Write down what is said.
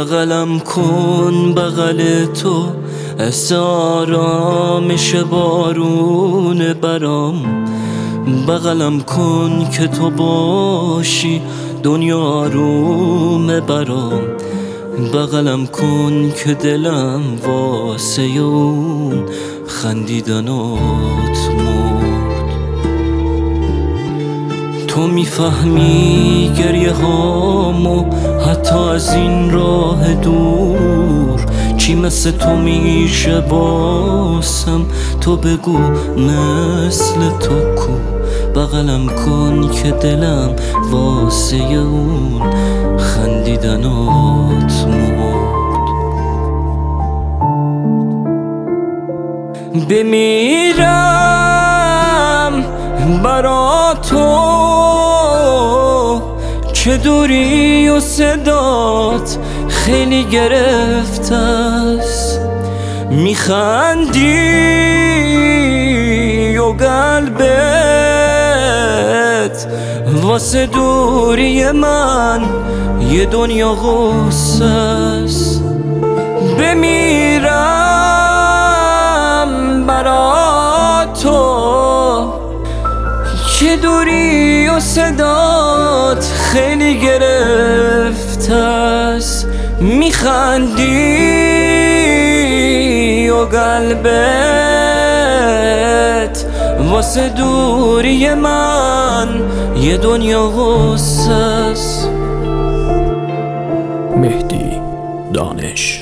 بغلم کن بغل تو، حس آرامش بارون برام. بغلم کن که تو باشی دنیا آروم برام. بغلم کن که دلم واسه اون خندیدنات مرد. تو میفهمی گریه هامو حتی از این راه دور، چی مثل تو میشه باسم؟ تو بگو مثل تو کو. بغلم کن که دلم واسه اون خندیدنات مرد. بمیرم برا تو، چه دوری و صدات خیلی گرفته است. میخندی و قلبت واسه دوری من یه دنیا غصه است. بمیرم برا تو، چه دوری و صدات خیلی گرفته است. میخندی و قلبت واسه دوری من یه دنیا غصه است. مهدی دانش